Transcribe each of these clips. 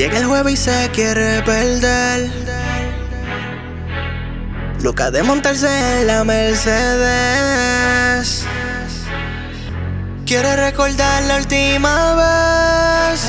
Llega el jueves y se quiere perder. Loca de montarse en la Mercedes. Quiere recordar la última vez.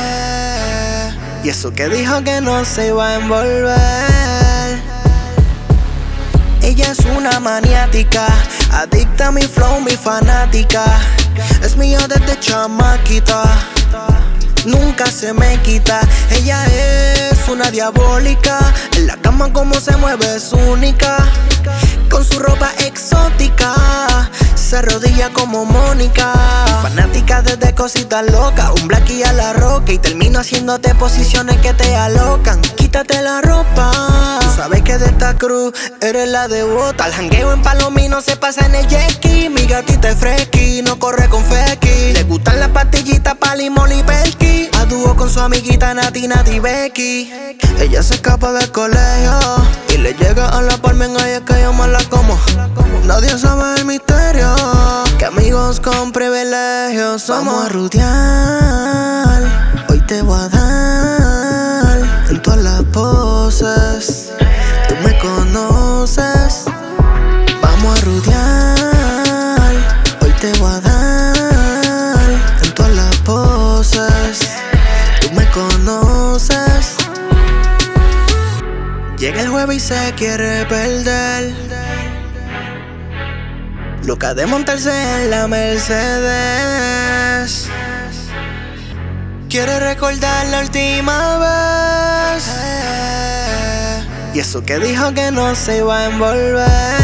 Y eso que dijo que no se iba a envolver. Ella es una maniática, adicta a mi flow, mi fanática. Es mía desde chamaquita, nunca se me quita. Ella es una diabólica, en la cama como se mueve es única. Con su ropa exótica, se arrodilla como Mónica. Fanática desde cositas locas, un blackie a la roca. Y termino haciéndote posiciones que te alocan. Quítate la ropa, tú sabes que de esta cruz eres la devota. Al jangueo en Palomino se pasa en el jet ski. Mi gatita es fresqui, no corre con feki. Le gustan las pastillitas pa' limón y perky. A dúo con su amiguita Nati Becky. Ella se escapa del colegio y le llega a la palma en ahí es que yo me la como. Nadie sabe el misterio, que amigos con privilegios vamos a rutear. Hoy te voy a dar en todas las poses. Tú me conoces. Vamos a rutear. Hoy te voy a dar en todas las poses. Tú me conoces. Llega el jueves y se quiere perder. Loca de montarse en la Mercedes. Quiere recordar la última vez. Y eso que dijo que no se iba a envolver.